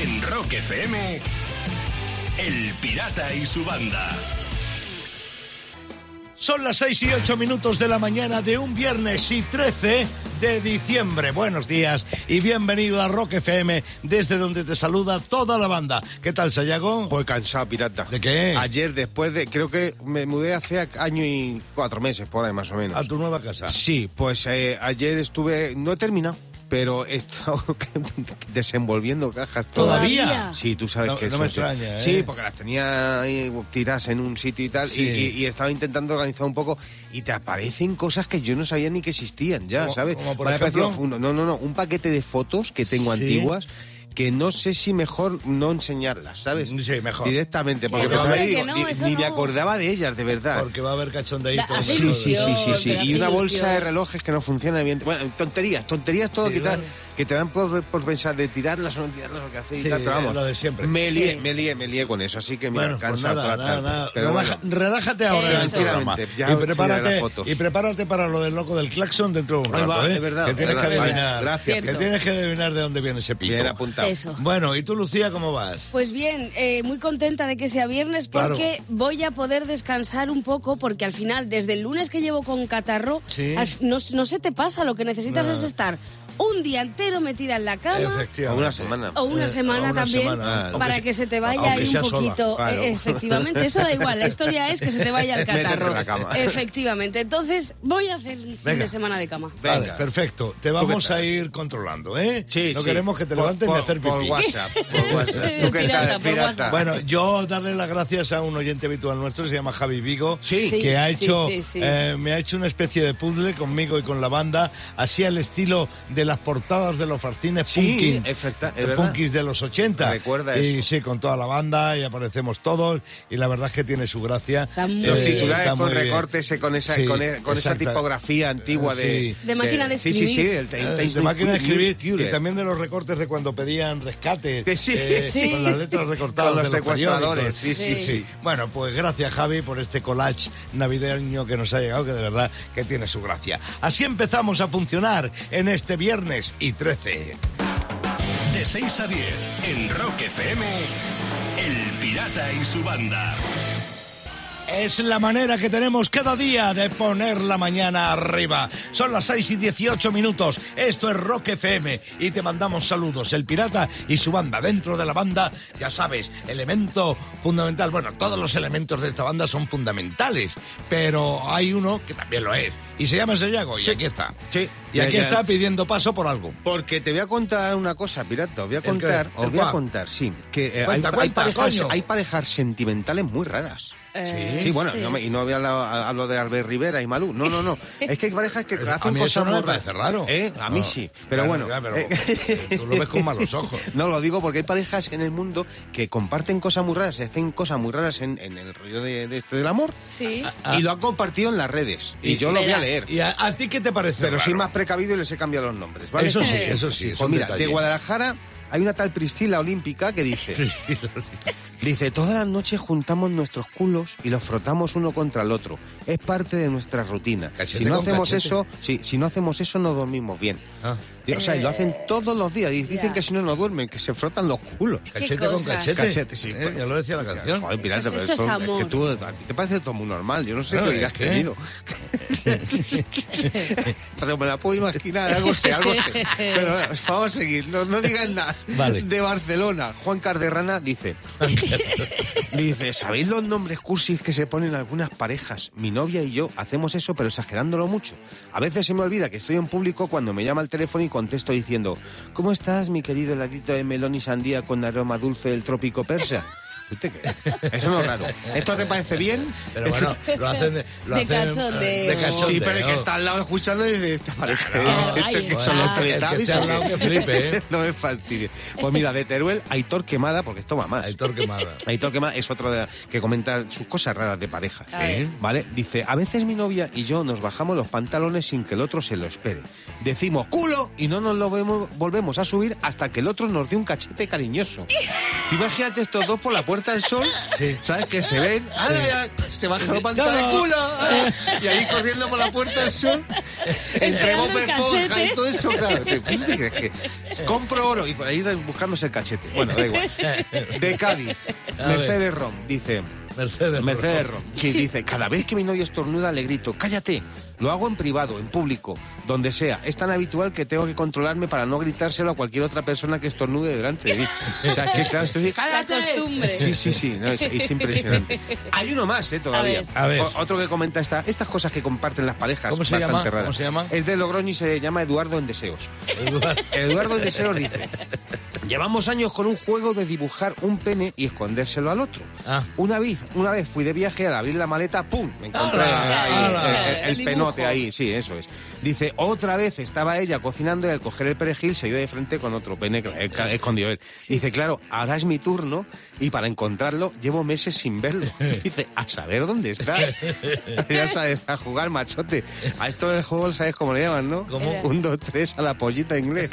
En Rock FM, El Pirata y su banda. Son las 6:08 de la mañana de un viernes y 13 de diciembre. Buenos días y bienvenido a Rock FM, desde donde te saluda toda la banda. ¿Qué tal, Sayago? Pues cansado, pirata. ¿De qué? Ayer, después de... Creo que me mudé hace año y 4 meses, por ahí más o menos. ¿A tu nueva casa? Sí, pues ayer estuve... No he terminado, pero he estado desenvolviendo cajas. ¿Todavía? Sí, tú sabes que no eso... me extraña, ¿eh? Sí, porque las tenía ahí tiradas en un sitio y tal, Sí. y estaba intentando organizar un poco, y te aparecen cosas que yo no sabía ni que existían ya, ¿sabes? como por Me ha ejemplo? aparecido un paquete de fotos que tengo Sí. antiguas, que no sé si mejor no enseñarlas, ¿sabes? Sí, mejor. Directamente, porque Que no, pensaba, hombre, digo, que no, ni eso me no. acordaba de ellas, de verdad. Porque va a haber cachondeíto. Hace Sí. ilusión, Y te una hace bolsa de ilusión. relojes que no funciona bien. Bueno, tonterías todo Sí, quitar, bueno. que te dan por pensar de tirarlas o no tirarlas o qué hacer Sí, y tal, pero vamos. lo de siempre. Me Sí. lié con eso, así que mira, Bueno, pues cansado nada, toda la tarde. nada. Pero bueno, Relájate ahora en el Eso. programa. Tranquilamente, ya Y os enseñaré las fotos. prepárate para lo del loco del claxon dentro de un Ahí rato, va, ¿eh? es verdad, Que tienes es que verdad. adivinar. Gracias. Que Cierto. tienes que adivinar de dónde viene ese pito. bien apuntado. Eso. Bueno, ¿y tú, Lucía, cómo vas? Pues bien, muy contenta de que sea viernes porque voy a poder descansar un poco, porque al final, desde el lunes que llevo con catarro, Sí. no se te pasa, lo que necesitas No. es estar un día entero metida en la cama Efectivamente. O una semana. o una semana o una también semana. para Aunque que se te vaya aunque ahí sea un sola, poquito. claro. Efectivamente, eso da igual, la historia es que se te vaya el Métete catarro. en la cama. Efectivamente, entonces voy a hacer un fin Venga. de semana de cama. Vale, Venga. perfecto. Te vamos a ir controlando, ¿eh? Sí, no sí. queremos que te levantes ni hacer pipí. Por WhatsApp. ¿Tú qué Pirata, tal, por pirata? WhatsApp. Bueno, yo darle las gracias a un oyente habitual nuestro, se llama Javi Vigo, Sí. que ha Sí, hecho, sí. me ha hecho una especie de puzzle conmigo y con la banda, así al estilo de las portadas de los fanzines Sí, punky, es verdad. punkis de los 80. Recuerda y eso. sí, con toda la banda y aparecemos todos y la verdad es que tiene su gracia. Está muy Los bien. titulares está con muy bien. recortes, con esa, Sí, con esa exacta. tipografía antigua de... Sí. De máquina de Sí, escribir. el De máquina de escribir Cure. y también de los recortes de cuando pedían rescate, Que sí, sí. con las letras recortadas Con los de secuestradores, periódicos. sí. Bueno, pues gracias, Javi, por este collage navideño que nos ha llegado, que de verdad que tiene su gracia. Así empezamos a funcionar en este viernes y 13. De 6 a 10, en Rock FM, El Pirata y su banda. Es la manera que tenemos cada día de poner la mañana arriba. Son las 6:18. Esto es Rock FM y te mandamos saludos. El Pirata y su banda. Dentro de la banda, ya sabes, elemento fundamental. Bueno, todos los elementos de esta banda son fundamentales, pero hay uno que también lo es. Y se llama Sayago y aquí está. Sí. Y aquí Ya. está pidiendo paso por algo. Porque te voy a contar una cosa, pirata. Os voy a contar, sí. Que Cuenta, coño. hay parejas sentimentales muy raras. Sí, Sí, bueno, y no hablo de Albert Rivera y Malú. No. Es que hay parejas que A hacen mí cosas eso no muy me parece raro. A mí No. sí. Pero bueno. Ya, pero tú lo ves con malos ojos. No, lo digo porque hay parejas en el mundo que comparten cosas muy raras, hacen cosas muy raras en el rollo del amor, Sí. Ah. y lo han compartido en las redes. Y yo lo voy a verás. leer. ¿Y a ti qué te parece Pero raro? soy más precavido y les he cambiado los nombres, ¿vale? Eso sí, eso sí. es Pues un mira, detalle. de Guadalajara hay una tal Priscila Olímpica que dice... Dice, todas las noches juntamos nuestros culos y los frotamos uno contra el otro. Es parte de nuestra rutina. Cachete Si no con hacemos cachete. eso, si no hacemos eso no dormimos bien. Ah. O sea, y lo hacen todos los días. Y dicen ya. que si no duermen, que se frotan los culos. Cachete con cosas? cachete. Cachete, sí. Ya lo decía la canción. Joder, pirata, Eso pero es eso, es amor. que tú, a ti te parece todo muy normal. Yo no sé Claro, qué digas es que- tenido. Pero me la puedo imaginar, algo sé. Pero vamos a seguir, no digas nada. Vale. De Barcelona, Juan Carderrana dice, ¿sabéis los nombres cursis que se ponen algunas parejas? Mi novia y yo hacemos eso, pero exagerándolo mucho. A veces se me olvida que estoy en público cuando me llama el teléfono y contesto diciendo, ¿cómo estás, mi querido heladito de melón y sandía con aroma dulce del trópico persa? ¿Tú te crees? Eso no es raro. ¿Esto te parece bien? Pero bueno, lo hacen De cachondeo. de cachondeo. Sí, pero el que está al lado escuchando y dice, esta pareja, Claro, ¿esto ahí que está. son los El que Teletubbies esté al o lado qué? que flipe, ¿eh? No me fastidies. Pues mira, de Teruel, Aitor Quemada, porque esto va más. Aitor Quemada. Aitor Quemada es otro que comenta sus cosas raras de pareja. A ver. ¿Vale? Dice, a veces mi novia y yo nos bajamos los pantalones sin que el otro se lo espere. Decimos culo y no nos lo volvemos a subir hasta que el otro nos dé un cachete cariñoso. Tú imagínate estos dos por la Puerta del Sol, Sí. ¿sabes? Que se ven, ¡ala, ya! Se bajan los pantalones, No. culo, ¡ala! Y ahí corriendo por la Puerta del Sol. Entre Bob el Esponja cachete. y todo eso, claro. Que compro oro y por ahí buscándose el cachete. Bueno, da igual. De Cádiz, A ver. Mercedes Rom, dice... Mercedes Rom. Sí, dice, cada vez que mi novio estornuda le grito, cállate. Lo hago en privado, en público, donde sea. Es tan habitual que tengo que controlarme para no gritárselo a cualquier otra persona que estornude delante de mí. O sea, que claro, estoy ¡cállate! La costumbre. Sí, no, es impresionante. Hay uno más, todavía. A ver. Otro que comenta estas cosas que comparten las parejas. ¿Cómo se bastante llama? raras. ¿Cómo se llama? Es de Logroño y se llama Eduardo en Deseos. Eduardo en Deseos dice, llevamos años con un juego de dibujar un pene y escondérselo al otro. Ah. Una vez fui de viaje, al abrir la maleta, ¡pum! Me encontré el El penote dibujo. ahí, sí, eso es. Dice, otra vez estaba ella cocinando y al coger el perejil se dio de frente con otro pene que escondió él. Dice, claro, ahora es mi turno y para encontrarlo llevo meses sin verlo. Dice, a saber dónde está. Ya sabes, a jugar, machote. A esto del juego, ¿sabes cómo le llaman, no? ¿Cómo? 1, 2, 3 a la pollita inglés.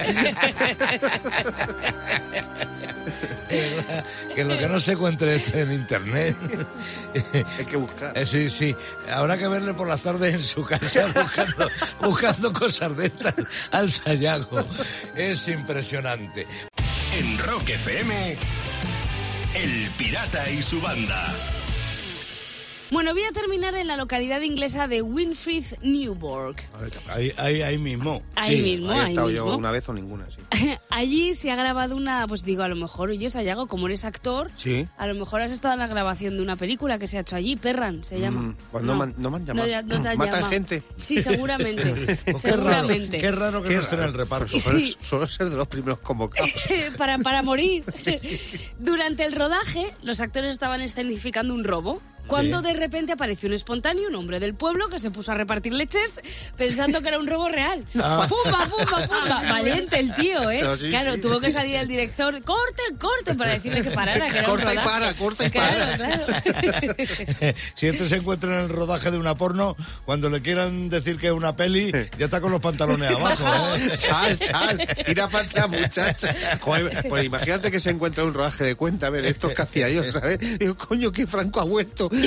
Que lo que no se encuentre esto en internet. Hay que buscar. Sí. Habrá que verle por las tardes en su casa buscando cosas de estas al Sayago. Es impresionante. En Rock FM, El Pirata y su banda. Bueno, voy a terminar en la localidad inglesa de Winfried Newburgh. Ahí mismo. Ahí mismo, Ahí he ahí estado mismo. yo una vez o ninguna, sí. Allí se ha grabado una, pues digo, a lo mejor, oye, Sayago, como eres actor, Sí. a lo mejor has estado en la grabación de una película que se ha hecho allí, Perran, se llama. Pues no me han llamado. No te han ¿Matan llamado. gente? Sí, seguramente. Pues seguramente. Qué raro que no esté en el reparto. Sí. Suelo ser de los primeros convocados. para morir. Durante el rodaje, los actores estaban escenificando un robo, cuando de repente apareció un espontáneo, un hombre del pueblo, que se puso a repartir leches pensando que era un robo real. ¡Pumba! Valiente el tío, ¿eh? No, sí, claro, sí. tuvo que salir el director, corte, para decirle que parara, que era un Corta y rodaje. para, corta y Claro. Si este se encuentra en el rodaje de una porno, cuando le quieran decir que es una peli, ya está con los pantalones abajo, ¿eh? Chal, tira para atrás, muchacha. Joder, pues imagínate que se encuentra un rodaje de cuenta, a ver, esto que hacía yo, ¿sabes? Digo, coño, que Franco ha vuelto. De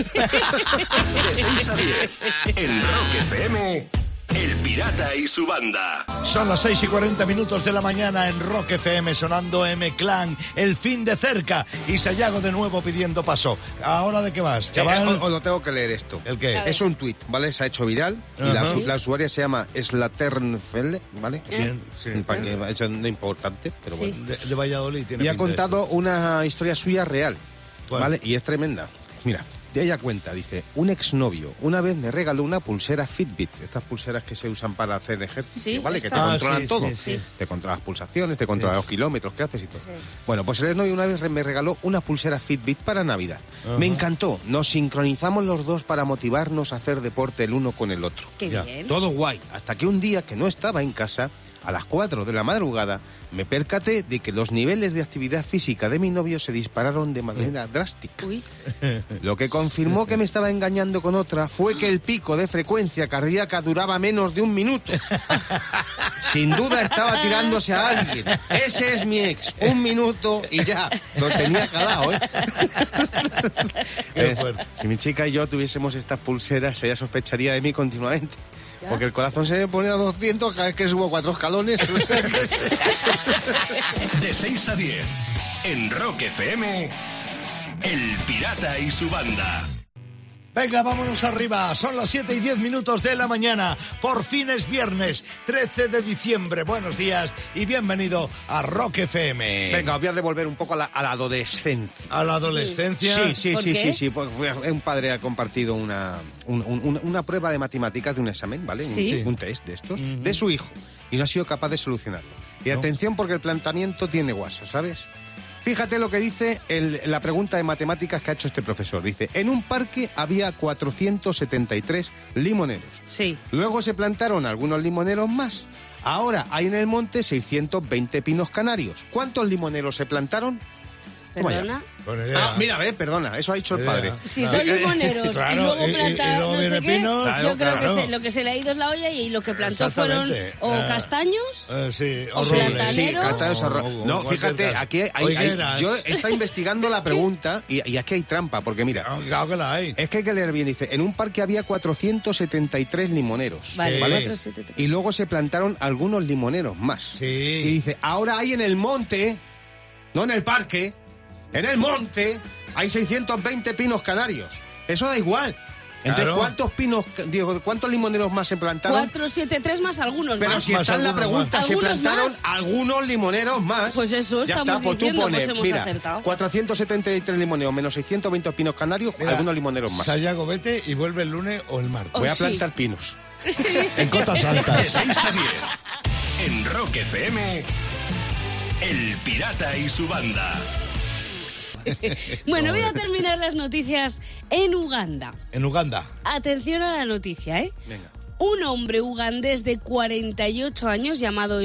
6 a 10, en Rock FM, El Pirata y su banda. Son las 6:40 de la mañana en Rock FM, sonando M-Clan, el fin de cerca, y Sayago de nuevo pidiendo paso. ¿Ahora de qué vas, chaval? Os lo tengo que leer esto. ¿El qué? A ver. Es un tuit, ¿vale? Se ha hecho viral y Ajá. la usuaria se llama Slaternfelde, ¿vale? Sí. Para que- Eso no es importante, pero Sí. bueno. De Valladolid tiene Y ha pinta de contado una historia suya real, ¿Cuál? ¿vale? Y es tremenda. Mira, ella cuenta, dice, un exnovio una vez me regaló una pulsera Fitbit, estas pulseras que se usan para hacer ejercicio, Sí, ¿vale? Que te estas. controlan sí, todo. sí. Te controlan las pulsaciones, te controlan los kilómetros que haces y todo. Bueno, pues el exnovio una vez me regaló una pulsera Fitbit para Navidad. Me encantó. Nos sincronizamos los dos para motivarnos a hacer deporte el uno con el otro. Qué Ya. bien. Todo guay, hasta que un día que no estaba en casa, a las 4 de la madrugada, me percaté de que los niveles de actividad física de mi novio se dispararon de manera drástica. Uy, Lo que confirmó que me estaba engañando con otra fue que el pico de frecuencia cardíaca duraba menos de un minuto. Sin duda estaba tirándose a alguien. Ese es mi ex. 1 minuto y ya. Lo tenía calado, ¿eh? Qué fuerte. Si mi chica y yo tuviésemos estas pulseras, ella sospecharía de mí continuamente. ¿Ya? Porque el corazón se me pone a 200 cada vez que subo 4 escalones. O sea que- De 6 a 10, en Rock FM, El Pirata y su banda. Venga, vámonos arriba. Son las 7:10 de la mañana. Por fin es viernes, 13 de diciembre. Buenos días y bienvenido a Rock FM. Venga, os voy a devolver un poco a la adolescencia. A la adolescencia. Sí. ¿Por qué? Pues, un padre ha compartido una prueba de matemáticas de un examen, ¿vale? Sí. Un test de estos, de su hijo. Y no ha sido capaz de solucionarlo. Y No. atención porque el planteamiento tiene guasa, ¿sabes? Fíjate lo que dice la pregunta de matemáticas que ha hecho este profesor. Dice, en un parque había 473 limoneros. sí. Luego se plantaron algunos limoneros más. Ahora hay en el monte 620 pinos canarios. ¿Cuántos limoneros se plantaron? Perdona. Buena idea. Mira, perdona, eso ha dicho el padre. Si son limoneros y luego planta luego no viene sé qué, pino, yo creo claro. que lo que se le ha ido es la olla y lo que plantó fueron Exactamente. o castaños Sí, o o robles. plataneros. Sí, castaños o no, fíjate, aquí Oigueras. yo he estado investigando la pregunta y aquí hay trampa, porque mira, Claro que la hay. es que hay que leer bien, dice, en un parque había 473 limoneros, Vale, Sí. 473. y luego se plantaron algunos limoneros más. Sí. Y dice, ahora hay en el monte, no en el parque, en el monte hay 620 pinos canarios. Eso da igual. Entonces, Claro. ¿cuántos limoneros más se plantaron? 473 más algunos Pero más. si está en la algunos pregunta, más. se ¿Algunos plantaron más? algunos limoneros más. Pues eso Ya estamos está, pues tú diciendo, pones, pues hemos mira, acertado. 473 limoneros menos 620 pinos canarios, Mira, algunos limoneros más. Sayago, vete y vuelve el lunes o el martes. Voy a sí. plantar pinos. En cotas De altas. 6 a 10. En Rock FM, El Pirata y su banda. Bueno, voy a terminar las noticias en Uganda. En Uganda. Atención a la noticia, ¿eh? Venga. Un hombre ugandés de 48 años llamado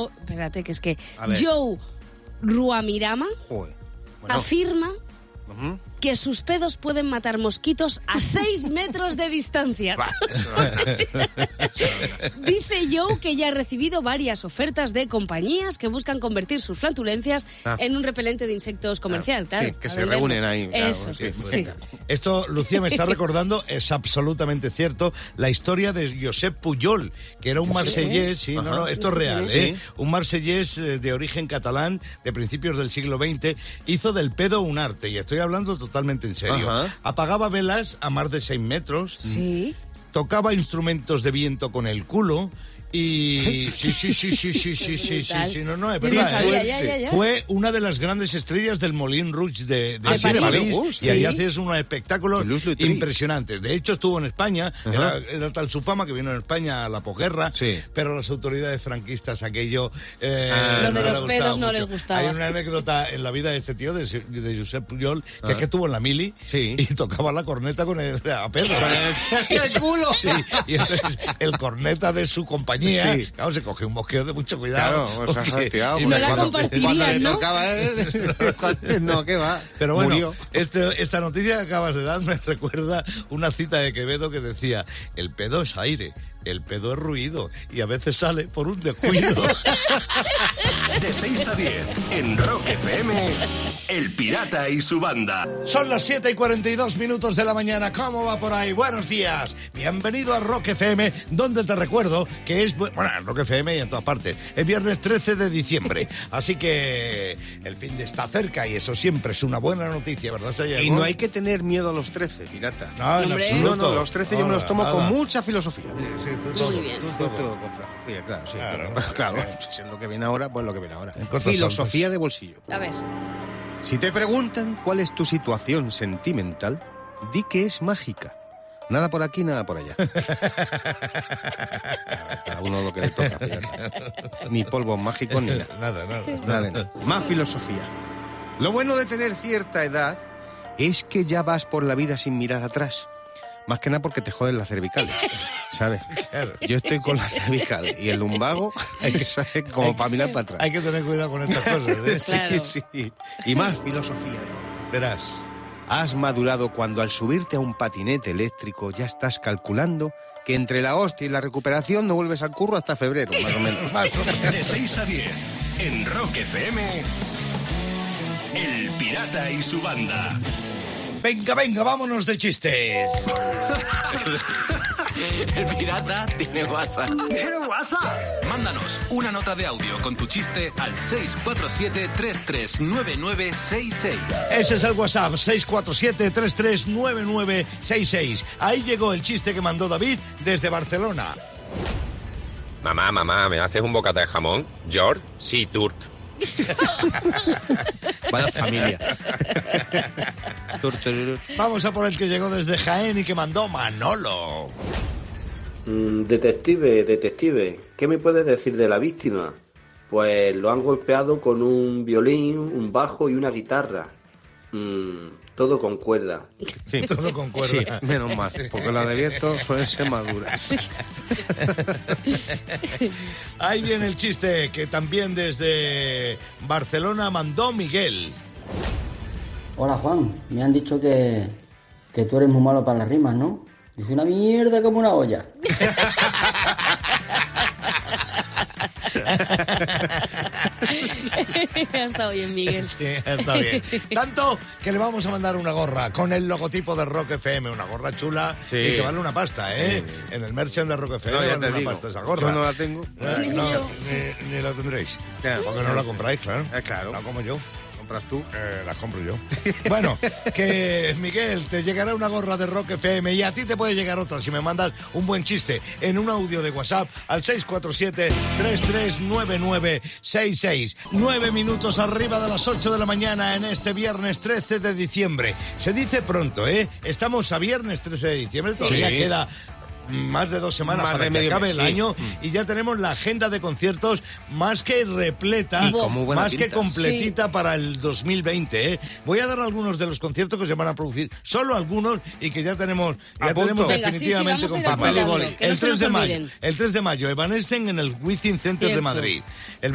A ver. Joe Ruamirama Joder. Bueno, afirma ujú. que sus pedos pueden matar mosquitos a 6 metros de distancia. Va, eso no es nada. Dice Joe que ya ha recibido varias ofertas de compañías que buscan convertir sus flatulencias en un repelente de insectos comercial. Claro, sí, que a se venderlo. reúnen ahí, claro, Eso, sí, sí. Esto, Lucía, me está recordando, es absolutamente cierto, la historia de Josep Pujol, que era un marsellés, sí, no, esto es real, Sí. un marsellés de origen catalán de principios del siglo XX, hizo del pedo un arte, y estoy hablando totalmente en serio. Ajá. Apagaba velas a más de 6 metros, Sí. tocaba instrumentos de viento con el culo, y sí, no, es Yo verdad. no sabía, ya. Fue una de las grandes estrellas del Moulin Rouge de Ah, sí, de París. París. Y ahí Sí. hacías unos espectáculos Toulouse-Lautrec. impresionantes. De hecho, estuvo en España, Ajá. era tal su fama que vino en España a la posguerra, Sí. pero a las autoridades franquistas aquello... Lo de no los les pedos gustaba no les mucho. gustaba. Hay una anécdota en la vida de este tío, de Josep Pujol, que es que estuvo en la mili Sí. y tocaba la corneta con el a perro. ¡El culo! Sí, y entonces el corneta de su compañía, Sí. claro, se cogió un mosqueo de mucho cuidado. Claro, pues porque- fastidiado. y No me- la cuando- compartirían, Cuando le ¿no? tocaba a él, no, ¿qué va? Pero bueno, Murió. esta noticia que acabas de dar me recuerda una cita de Quevedo que decía: el pedo es aire, el pedo es ruido y a veces sale por un descuido. De 6 a 10. En Rock FM, El Pirata y su banda. Son las 7:42 de la mañana. ¿Cómo va por ahí? Buenos días. Bienvenido a Rock FM, donde te recuerdo que es... Bueno, en Rock FM y en todas partes. Es viernes 13 de diciembre. Así que el fin de está cerca y eso siempre es una buena noticia, ¿verdad, Sayago? Y no hay que tener miedo a los 13, pirata. No, en Hombre. absoluto. No, los 13 yo me los tomo Nada. con mucha filosofía. Sí, tú Muy todo, bien. tú Todo, todo. con filosofía, claro, sí. Claro. Claro, si es lo que viene ahora, pues lo que viene ahora. En cosas Filosofía altas. de bolsillo. A ver. Si te preguntan cuál es tu situación sentimental, di que es mágica. Nada por aquí, nada por allá. Cada uno lo que le toca. pirata. Ni polvos mágicos ni nada. Nada. Nada de nada. Más filosofía. Lo bueno de tener cierta edad es que ya vas por la vida sin mirar atrás. Más que nada porque te joden las cervicales, ¿sabes? Claro. Yo estoy con las cervicales y el lumbago hay que saber como para mirar para atrás. Hay que tener cuidado con estas cosas, ¿eh? Claro. Sí. Y más filosofía. Verás. Has madurado cuando al subirte a un patinete eléctrico ya estás calculando que entre la hostia y la recuperación no vuelves al curro hasta febrero, más o menos. De 6 a 10. En Rock FM, El Pirata y su banda. Venga, vámonos de chistes. El pirata tiene WhatsApp. ¿Tiene WhatsApp? Mándanos una nota de audio con tu chiste al 647-339966. Ese es el WhatsApp, 647-339966. Ahí llegó el chiste que mandó David desde Barcelona. Mamá, ¿me haces un bocata de jamón? ¿George? Sí, Turk. Vaya familia. Vamos a por el que llegó desde Jaén y que mandó Manolo. Detective, ¿qué me puedes decir de la víctima? Pues lo han golpeado con un violín, un bajo y una guitarra. Todo con cuerda. Sí. Todo con cuerda. Sí, menos mal, porque las de viento suelen ser más duras. Ahí viene el chiste que también desde Barcelona mandó Miguel. Hola Juan, me han dicho que tú eres muy malo para las rimas, ¿no? Dice una mierda como una olla. Ha estado bien, Miguel. Sí, está bien. Tanto que le vamos a mandar una gorra con el logotipo de Rock FM, una gorra chula Sí. y que vale una pasta, ¿eh? Sí. En el merchant de Rock FM No, ya vale te una digo, pasta esa gorra. yo no la tengo. Ni la tendréis. Claro. Porque no la compráis, claro. Claro. No como yo. ¿Compras tú? Las compro yo. Bueno, que Miguel, te llegará una gorra de Rock FM y a ti te puede llegar otra si me mandas un buen chiste en un audio de WhatsApp al 647-339966. 9 minutos arriba de las 8 de la mañana en este viernes 13 de diciembre. Se dice pronto, ¿eh? Estamos a viernes 13 de diciembre, todavía Sí. queda más de 2 semanas Más para de que medio acabe mes, el sí. año y ya tenemos la agenda de conciertos más que repleta, Y con muy buena más que pinta. completita para el 2020, ¿eh? Voy a dar algunos de los conciertos que se van a producir, solo algunos, y que ya tenemos Punto. Venga, definitivamente sí, vamos a ir confirmados. apuntando, que no El se nos 3 de mayo, olviden. el 3 de mayo, Evanescen en el Within Center de Cierto. Madrid. El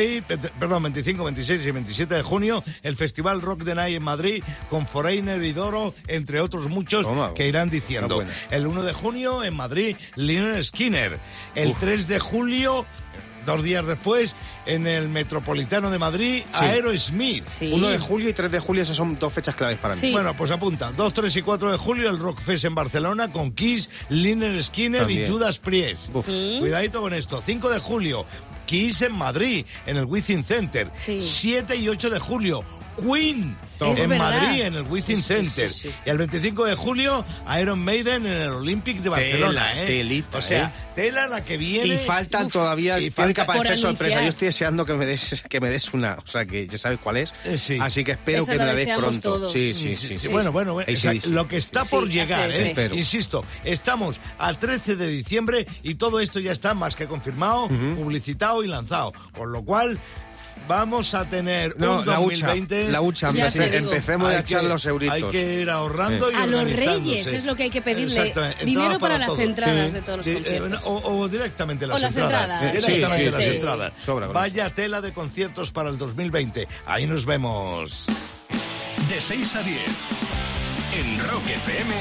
25, 26 y 27 de junio, el Festival Rock the Night en Madrid, con Foreigner y Doro, entre otros muchos Toma, que irán está diciendo. buena. El 1 de junio, en Madrid, Lynyrd Skynyrd. El 3 de julio, 2 días después, en el Metropolitano de Madrid, Sí. Aerosmith. Sí. 1 de julio y 3 de julio, esas son 2 fechas claves para mí. Sí. Bueno, pues apunta. 2, 3 y 4 de julio, el Rockfest en Barcelona con Kiss, Lynyrd Skynyrd y También. Judas Priest. Uf. Cuidadito con esto. 5 de julio, Kiss en Madrid, en el Within Center. Sí. 7 y 8 de julio, Queen Es en verdad. Madrid, en el Within Center. sí. Y el 25 de julio, Iron Maiden en el Olympic de Barcelona. Tela, telita, o sea, tela la que viene. Y faltan Uf, todavía, y tienen que falta- aparecer por sorpresas. anunciar. Yo estoy deseando que me des una, o sea, que ya sabes cuál es. Sí. Así que espero Eso que lo me la des deseamos pronto. todos. Sí, sí, sí. Sí, bueno, AC/DC. lo que está por Sí, llegar, hace- Espero. Insisto, estamos al 13 de diciembre y todo esto ya está más que confirmado, publicitado y lanzado. Con lo cual, vamos a tener No, un la hucha, 2020... la hucha. Ya te digo. Empecemos Hay a echar que- los euritos. Hay que ir ahorrando y A los organizándose. reyes es lo que hay que pedirle. Exactamente, Dinero entradas para las todo. entradas de todos los Sí, conciertos. o directamente las O las entradas. entradas. Directamente Sí, las sí. entradas. Sobra con Vaya tela de conciertos para el 2020. Ahí nos vemos. De 6 a 10. En Rock FM,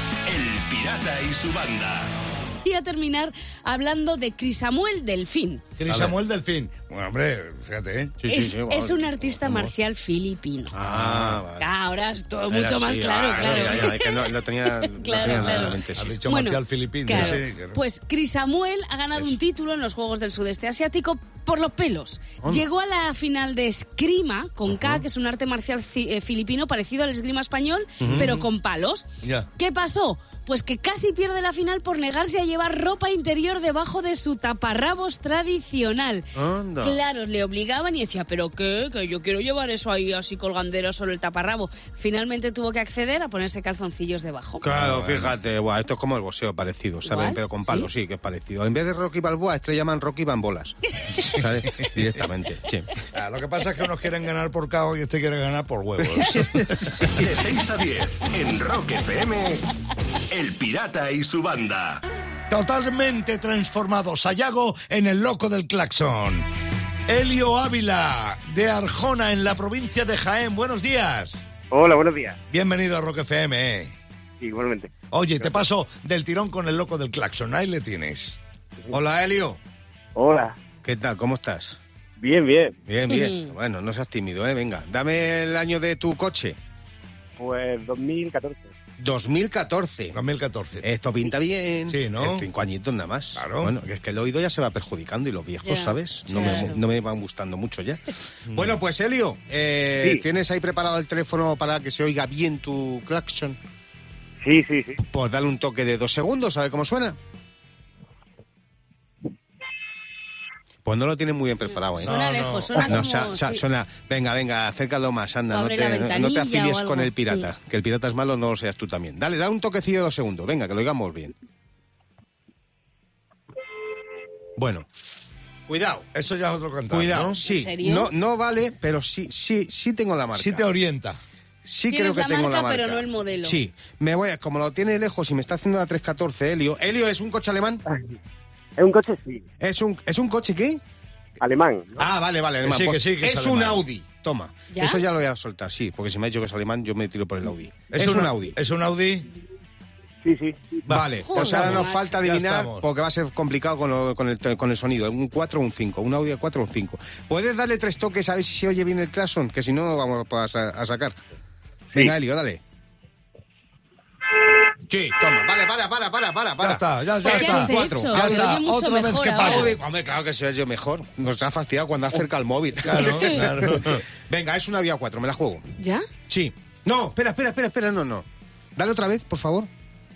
El Pirata y su banda. Y a terminar hablando de Crisamuel Delfín. Cris Samuel Delfín. Bueno, hombre, fíjate, ¿eh? Sí, sí, Es, sí, es vale. un artista marcial filipino. Ah, vale. Ahora es todo Era mucho más así, claro, claro. ya, es que no, lo tenía, Claro, lo tenía claro. en la mente, sí. Has dicho Bueno, marcial filipino. claro. Sí, claro. Pues Chris Samuel ha ganado un título en los Juegos del Sudeste Asiático por los pelos. Onda. Llegó a la final de esgrima con K, que es un arte marcial filipino parecido al esgrima español, pero con palos. Ya. ¿Qué pasó? Pues que casi pierde la final por negarse a llevar ropa interior debajo de su taparrabos tradicional. Anda. Claro, le obligaban y decía, ¿pero qué? Que yo quiero llevar eso ahí así colgandero sobre el taparrabo. Finalmente tuvo que acceder a ponerse calzoncillos debajo. Claro, fíjate, buah, esto es como el boxeo parecido, ¿saben? Igual, Pero con palos, sí, que es parecido. En vez de Rocky Balboa, este le llaman Rocky Bambolas. ¿Sabes? Directamente, sí. Ah, lo que pasa es que unos quieren ganar por KO y este quiere ganar por huevos. De 6 a 10. En Rock FM, El Pirata y su banda. Totalmente transformado. Sayago en el loco del claxon. Elio Ávila, de Arjona, en la provincia de Jaén. Buenos días. Hola, buenos días. Bienvenido a Rock FM. Igualmente. Oye, te paso del tirón con el loco del claxon. Ahí le tienes. Hola, Helio. Hola. ¿Qué tal? ¿Cómo estás? Bien, bien. Bien, bien. Bueno, no seas tímido, ¿eh? Venga, dame el año de tu coche. Pues 2014. 2014. 2014. Esto pinta bien. Sí, ¿no? 5 añitos nada más. Claro. Bueno, es que el oído ya se va perjudicando y los viejos, Ya, ¿sabes? No, claro. no me van gustando mucho ya. Bueno, pues Helio, Sí. ¿tienes ahí preparado el teléfono para que se oiga bien tu claxon? Sí, sí, sí. Pues dale un toque de 2 segundos, a ver cómo suena. Pues no lo tienes muy bien preparado, ¿eh? Suena lejos, suena No, como... sí. suena. Venga, acércalo más, anda. Abre No la te ventanilla afilies o algo. con el pirata. Que el pirata es malo, no lo seas tú también. Dale, da un toquecillo de 2 segundos. Venga, que lo oigamos bien. Bueno. Cuidado. Eso ya es otro cantar, Cuidado, ¿no? sí. ¿En serio? No vale, pero sí tengo la marca. Sí te orienta. Sí Tienes creo que la tengo la marca, marca. pero no el modelo. Sí. Como lo tiene lejos y me está haciendo la 314, Helio. Helio, ¿es un coche alemán? ¿Es un coche? Sí. ¿Es un coche qué? Alemán, ¿no? Ah, vale, alemán. sí, Pues que sí, que es es un alemán. Audi. toma. ¿Ya? Eso ya lo voy a soltar, sí, porque si me ha dicho que es alemán, yo me tiro por el Audi. Es un Audi. ¿Es un Audi? Sí, sí. Vale, pues ahora nos falta Ya adivinar, estamos. porque va a ser complicado con el sonido. Un 4 o un 5, un Audi a 4 o un 5. ¿Puedes darle 3 toques a ver si se oye bien el claxon? Que si no, vamos a sacar. Venga, Elio, dale. Sí, toma, vale, para. Ya está, ya ¿Qué está. has hecho? Ya Se está, oye mucho otra vez mejor que ahora. pago. Hombre, claro que se oye mejor. Nos ha fastidiado cuando acerca el móvil. Claro. Venga, es un Audi A4, me la juego. ¿Ya? Sí. No, espera, no. Dale otra vez, por favor.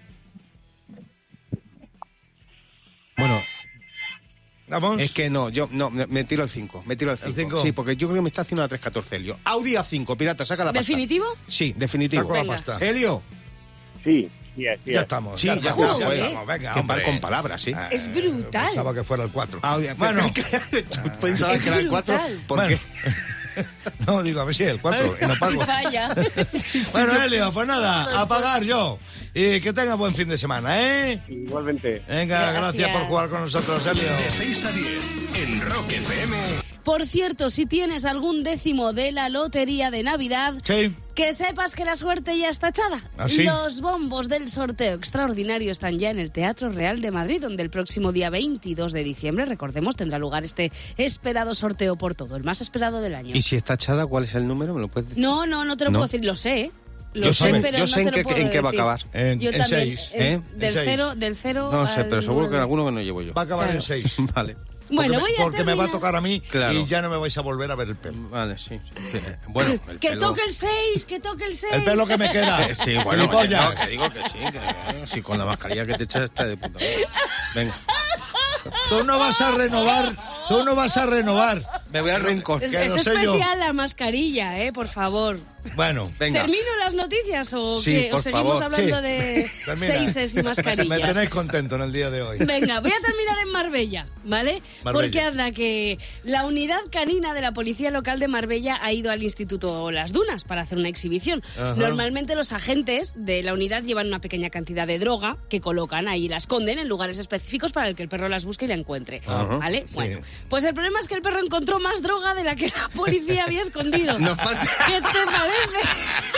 Bueno, Vamos. es que no, yo no, me tiro el 5. Me tiro el 5. cinco? Sí, porque yo creo que me está haciendo la 314 Elio. Audi A5, pirata, saca la pasta. ¿Definitivo? Sí, definitivo. Saco la Venga. pasta. Elio. Sí. Ya estamos. Sí, ya está. Joder. Joder. Vamos, venga, Qué hombre. mal con palabras, ¿sí? Es brutal. Pensaba que fuera el 4. Audi, Bueno. pensaba Es que era el 4 brutal. porque... No, digo, a ver si es el 4 y no pago. Falla. Bueno, Elio, pues nada, a pagar yo. Y que tenga buen fin de semana, ¿eh? Igualmente. Venga, gracias por Gracias. jugar con nosotros, Elio. De 6 a 10 en Rock FM. Por cierto, si tienes algún décimo de la lotería de Navidad, Sí. que sepas que la suerte ya está echada. ¿Ah, sí? Los bombos del sorteo extraordinario están ya en el Teatro Real de Madrid, donde el próximo día 22 de diciembre, recordemos, tendrá lugar este esperado sorteo por todo, el más esperado del año. ¿Y si está echada, cuál es el número? ¿Me lo puedes decir? No te lo ¿No? puedo decir, lo sé, ¿eh? Lo Yo sé, sé, pero yo no sé te en lo puedo qué va a decir. acabar. Yo En también. 6. Del En cero, seis. del cero No sé, al pero seguro que 9. alguno que no llevo yo. Va a acabar en 6. Vale. Bueno, voy a Porque me va a terminar. tocar a mí Claro. y ya no me vais a volver a ver el pelo. Vale, sí. Bueno, el Que pelo... toque el 6, que toque el 6. El pelo que me queda. Sí, bueno, Gilipollas. que digo que sí, que sí, con la mascarilla que te echas está de puta madre. Venga. Tú no vas a renovar. Tú no vas a renovar. Me voy al rincón. Es que lo sé especial yo. la mascarilla, por favor. Bueno, Venga. ¿Termino las noticias o Sí, qué? ¿O por seguimos favor. hablando Sí. de Termina. seises y me mascarillas? tenéis contento en el día de hoy. Venga, voy a terminar en Marbella, ¿vale? Marbella. Porque anda que la unidad canina de la policía local de Marbella ha ido al Instituto Las Dunas para hacer una exhibición. Ajá. Normalmente los agentes de la unidad llevan una pequeña cantidad de droga que colocan ahí, la esconden en lugares específicos para el que el perro las busque y la encuentre, Ajá. ¿vale? Sí. Bueno, pues el problema es que el perro encontró más droga de la que la policía había escondido. Nos falta- ¿Qué te parece?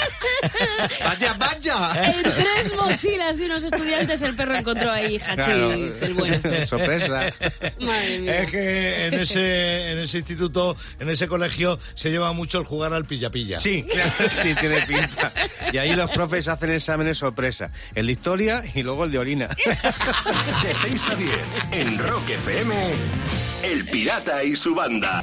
¡Vaya! En 3 mochilas de unos estudiantes el perro encontró ahí hachís del bueno. Sorpresa. Madre mía. Es que en ese instituto, en ese colegio, se lleva mucho el jugar al pilla-pilla. Sí, claro, sí, tiene pinta. Y ahí los profes hacen exámenes sorpresa. El de historia y luego el de orina. De 6 a 10 en Rock FM. El Pirata y su banda.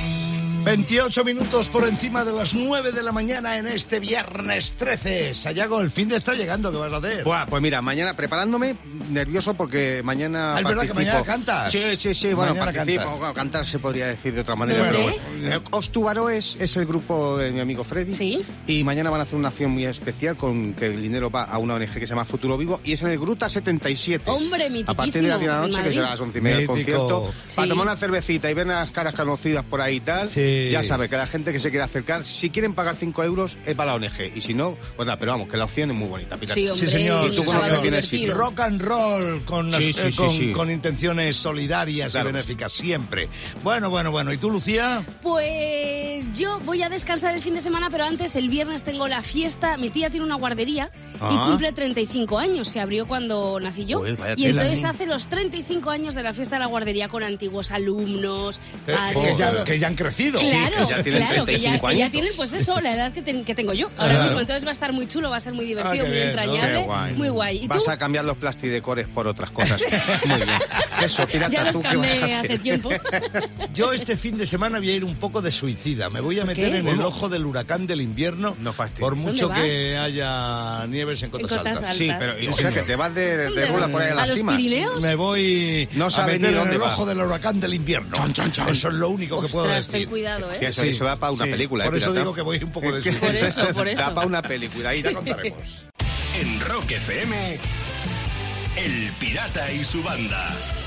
28 minutos por encima de las 9 de la mañana en este viernes 13. Sayago, el fin de está llegando, ¿qué vas a hacer? Buah, pues mira, mañana preparándome, nervioso porque mañana Es verdad que participo. mañana cantas. Sí, bueno, Mañana participo. cantas. Bueno, cantar se podría decir de otra manera, ¿Dónde? pero bueno. Ostúbaro es el grupo de mi amigo Freddy. Sí. Y mañana van a hacer una acción muy especial con que el dinero va a una ONG que se llama Futuro Vivo y es en el Gruta 77. Hombre, A partir de las 10 de la noche, mitiquísimo, que en será a las 11:30 el Mítico. concierto, Sí. para tomar una cervecita y ver las caras conocidas por ahí y tal, Sí. ya sabe que la gente que se quiere acercar, si quieren pagar 5 euros, es para la ONG. Y si no, pues nada, pero vamos, que la opción es muy bonita. Pirata. Sí, hombre, Sí, señor. un ¿Y tú sábado conoces bien el divertido. Rock and roll con, Sí, sí, sí, sí. con intenciones solidarias Claro y que benéficas siempre. Bueno. ¿Y tú, Lucía? Pues yo voy a descansar el fin de semana, pero antes, el viernes, tengo la fiesta. Mi tía tiene una guardería y Ah. cumple 35 años. Se abrió cuando nací yo. Uy, vaya Y tela, entonces ¿eh? hace los 35 años de la fiesta de la guardería con antiguos alumnos, padres, que, todo. ya han crecido. Claro, que ya tienen claro, que 35 ya añitos. tienen, pues eso, la edad que tengo yo ahora Claro. mismo. Entonces va a estar muy chulo, va a ser muy divertido, qué muy bien, ¿no? entrañable, Qué guay. muy guay. ¿Y tú? Vas a cambiar los plastidecores por otras cosas. Muy bien. Eso, Pirata, Ya los ¿tú qué vas a cambié hacer? hace tiempo. Yo este fin de semana voy a ir un poco de suicida. Me voy a meter qué? en el ojo del huracán del invierno. No fastidies. Por mucho ¿Dónde que haya nieves en Cotas En Cotas Altas. Sí, Altas. pero Sí, o sea señor. que te vas de ¿Dónde rula vas? por ahí a ¿A las los cimas. Pirineos? Me voy No a sabe meter ni en dónde el va. ojo del huracán del invierno. Eso es lo único que puedo Ostras, ten decir. cuidado, Que eso, eso da para una película, Por eso Pirata. digo que voy un poco de Que- suicida. Por eso. Da para una película, ahí te contaremos. En Rock FM. El Pirata y su banda.